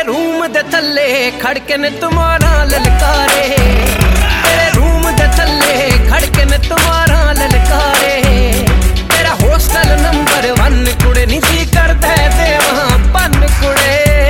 Room दे थल्ले खड़के ने तुम्हारा ललकारे, तेरे रूम दे थल्ले खड़के ने तुम्हारा ललकारे। तेरा हॉस्टल नंबर 1 कुड़े नी जी कर दे वहां पन कुड़े।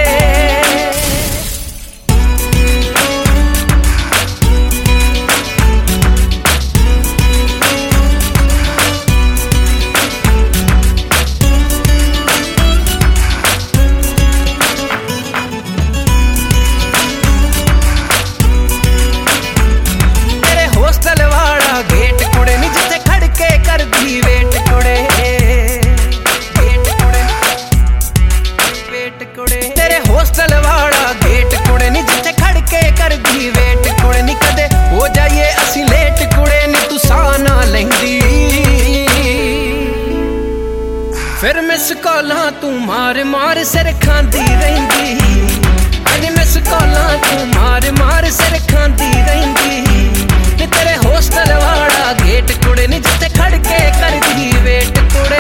तेरे हॉस्टल वाला गेट कुड़े नी जिथे खड़के कर दी वेट कुड़े नी कदे हो जाइए असी लेट कुड़े नी तू साना लेंदी। फिर मिस कॉलां तू मार मार सिर खांदी रहिंदी, अज मिस कॉलां तू मार मार सिर खांदी रहिंदी। नी तेरे हॉस्टल वाला गेट कुड़े नी जिथे खड़के कर दी वेट कुड़े।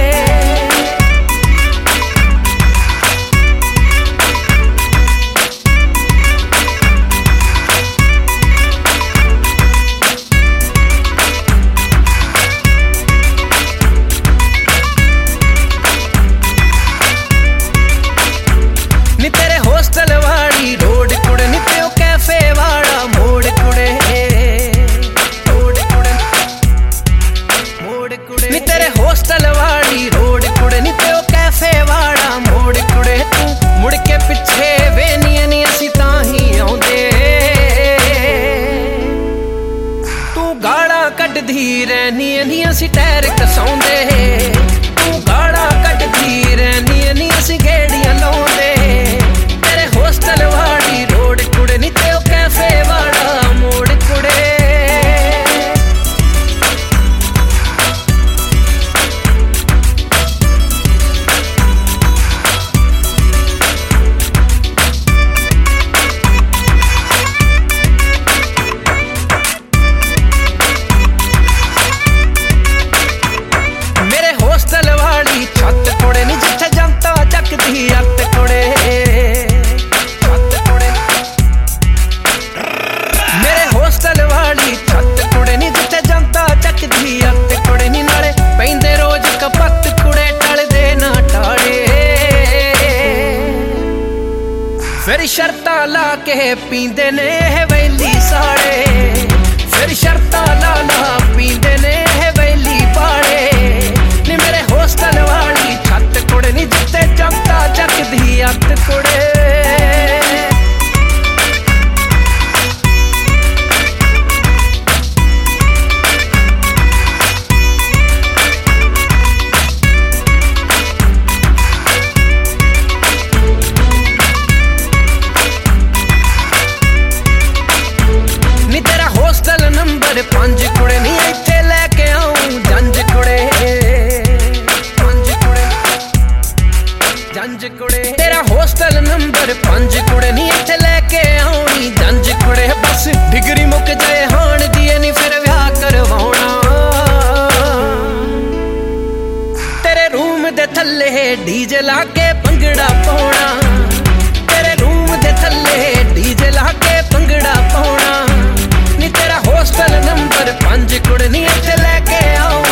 हॉस्टल वाली रोड कुड़े नी ते कैफे वाला मोड़ कुड़े, मोड़ कुड़े मोड़ कुड़े नी तेरे हॉस्टल वाली रोड कुड़े नी ते कैफे वाला मोड़ कुड़े। तू मुड़ के पिछे वेनिए नी असी ताही आउंदे, तू गाड़ा कड्ढदी रहनी नी असी टैर कसाउंदे। तू गाड़ा कड्ढदी रहनी नी असी गेड़ियां लाउंदे। हॉस्टल वाली रोड कुड़े नी ते कैफे वाला मोड़ कुड़े। मेरे हॉस्टल वाली छत कुड़े नी जिथे जनता चकदी अत कुड़े। हॉस्टल वाली छत कुड़े नी जिथे जनता चकदी अत कुड़े नी नाले पैंदे रोज कपत कुड़े टलदे ना टाले। फिर शर्तां ला के पींदे ने हवेली साड़े, फिर शर्तां ला पींदे ने हवेली पाड़े। नी मेरे हॉस्टल वाली छत कुड़े नी जिथे जनता चकदी अत कुड़े। हॉस्टल नंबर 5 कुड़े नी इत्थे लेके आऊं जंज कुड़े, जंज कुड़े। तेरा हॉस्टल नंबर 5 कुड़े नी इत्थे लेके आऊं जंज कुड़े। बस डिग्री मुक जाए हाण दिए नी फिर विआह करवाउणा। तेरे रूम दे थल्ले डीजे ला के भंगड़ा पाउणा, तेरे रूम दे थल्ले डीजे ला के भंगड़ा पाउणा। नी तेरा हॉस्टल नंबर 5 कुड़े नी इत्थे लेके आऊं